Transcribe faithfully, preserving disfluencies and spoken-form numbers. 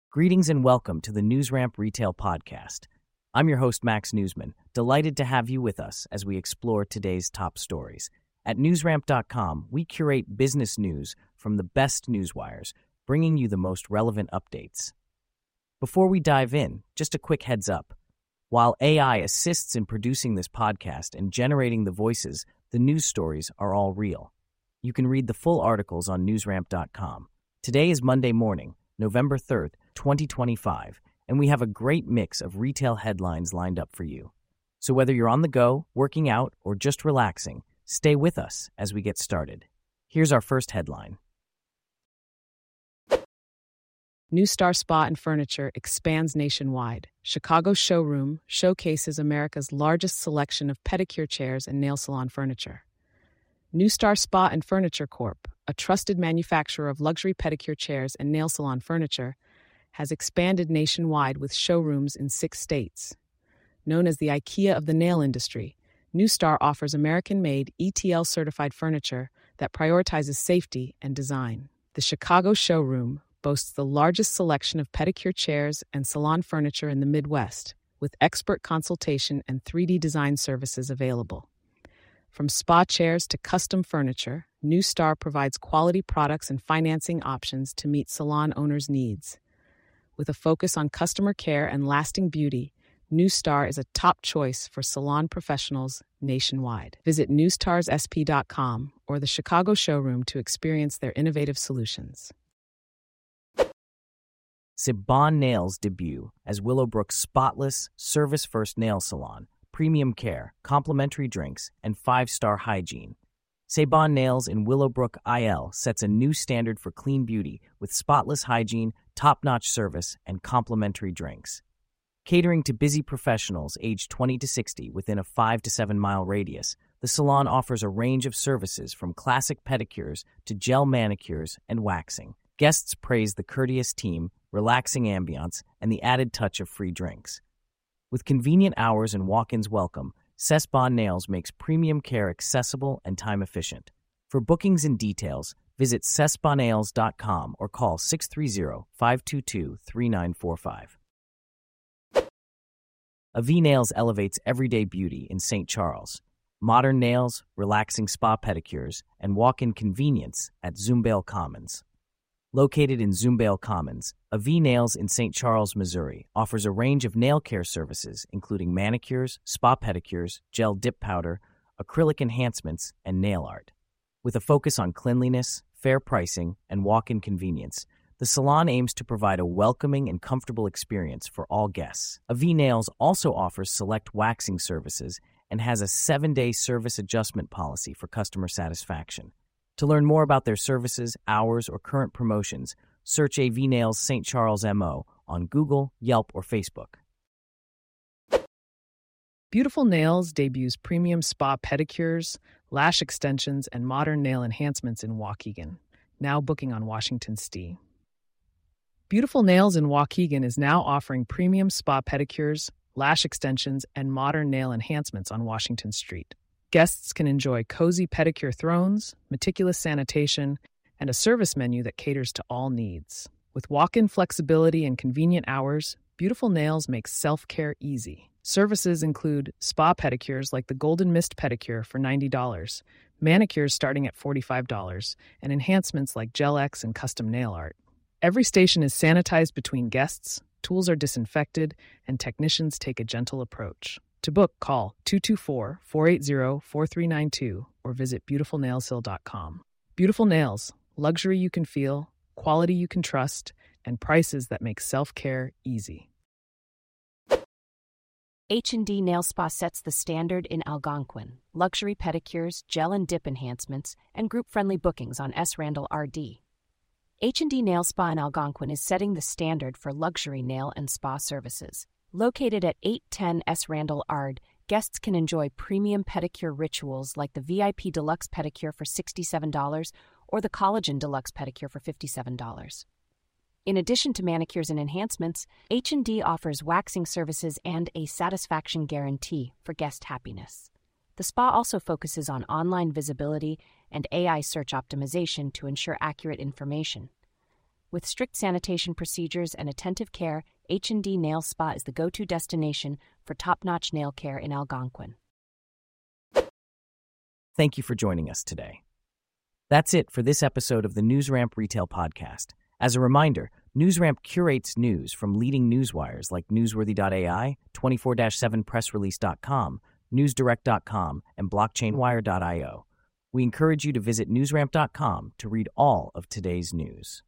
Greetings and welcome to the NewsRamp Retail Podcast. I'm your host, Max Newsman, delighted to have you with us as we explore today's top stories. At newsramp dot com, we curate business news from the best newswires, bringing you the most relevant updates. Before we dive in, just a quick heads up. While A I assists in producing this podcast and generating the voices, the news stories are all real. You can read the full articles on newsramp dot com. Today is Monday morning, November third, twenty twenty-five, and we have a great mix of retail headlines lined up for you. So whether you're on the go, working out, or just relaxing, stay with us as we get started. Here's our first headline. NewStar Spa and Furniture expands nationwide. Chicago showroom showcases America's largest selection of pedicure chairs and nail salon furniture. NewStar Spa and Furniture Corp, a trusted manufacturer of luxury pedicure chairs and nail salon furniture, has expanded nationwide with showrooms in six states. Known as the IKEA of the nail industry, NewStar offers American-made E T L-certified furniture that prioritizes safety and design. The Chicago showroom boasts the largest selection of pedicure chairs and salon furniture in the Midwest, with expert consultation and three D design services available. From spa chairs to custom furniture, NewStar provides quality products and financing options to meet salon owners' needs. With a focus on customer care and lasting beauty, NewStar is a top choice for salon professionals nationwide. Visit new stars s p dot com or the Chicago showroom to experience their innovative solutions. Saban Nails debut as Willowbrook's spotless, service-first nail salon, premium care, complimentary drinks, and five-star hygiene. Saban Nails in Willowbrook, I L sets a new standard for clean beauty with spotless hygiene, top-notch service, and complimentary drinks. Catering to busy professionals aged twenty to sixty within a five to seven mile radius, the salon offers a range of services from classic pedicures to gel manicures and waxing. Guests praise the courteous team, relaxing ambiance, and the added touch of free drinks. With convenient hours and walk-ins welcome, Saban Nails makes premium care accessible and time-efficient. For bookings and details, visit saban nails dot com or call six three zero, five two two, three nine four five. Avi Nails elevates everyday beauty in Saint Charles. Modern nails, relaxing spa pedicures, and walk-in convenience at Zoombale Commons. Located in Zoombale Commons, Avi Nails in Saint Charles, Missouri, offers a range of nail care services including manicures, spa pedicures, gel dip powder, acrylic enhancements, and nail art. With a focus on cleanliness, fair pricing, and walk-in convenience, the salon aims to provide a welcoming and comfortable experience for all guests. Avi Nails also offers select waxing services and has a seven-day service adjustment policy for customer satisfaction. To learn more about their services, hours, or current promotions, search Avi Nails Saint Charles M O on Google, Yelp, or Facebook. Beautiful Nails debuts premium spa pedicures, lash extensions, and modern nail enhancements in Waukegan, now booking on Washington Street. Beautiful Nails in Waukegan is now offering premium spa pedicures, lash extensions, and modern nail enhancements on Washington Street. Guests can enjoy cozy pedicure thrones, meticulous sanitation, and a service menu that caters to all needs. With walk-in flexibility and convenient hours, Beautiful Nails makes self-care easy. Services include spa pedicures like the Golden Mist pedicure for ninety dollars, manicures starting at forty-five dollars, and enhancements like Gel X and custom nail art. Every station is sanitized between guests, tools are disinfected, and technicians take a gentle approach. To book, call two two four, four eight zero, four three nine two or visit beautiful nails hill dot com. Beautiful Nails, luxury you can feel, quality you can trust, and prices that make self-care easy. H and D Nail Spa sets the standard in Algonquin. Luxury pedicures, gel and dip enhancements, and group-friendly bookings on S. Randall R D. H and D Nail Spa in Algonquin is setting the standard for luxury nail and spa services. Located at eight ten S. Randall R D, guests can enjoy premium pedicure rituals like the V I P Deluxe Pedicure for sixty-seven dollars or the Collagen Deluxe Pedicure for fifty-seven dollars. In addition to manicures and enhancements, H and D offers waxing services and a satisfaction guarantee for guest happiness. The spa also focuses on online visibility and A I search optimization to ensure accurate information. With strict sanitation procedures and attentive care, H and D Nail Spa is the go-to destination for top-notch nail care in Algonquin. Thank you for joining us today. That's it for this episode of the NewsRamp Retail Podcast. As a reminder, NewsRamp curates news from leading newswires like Newsworthy dot A I, twenty-four seven press release dot com, newsdirect dot com, and blockchain wire dot io. We encourage you to visit newsramp dot com to read all of today's news.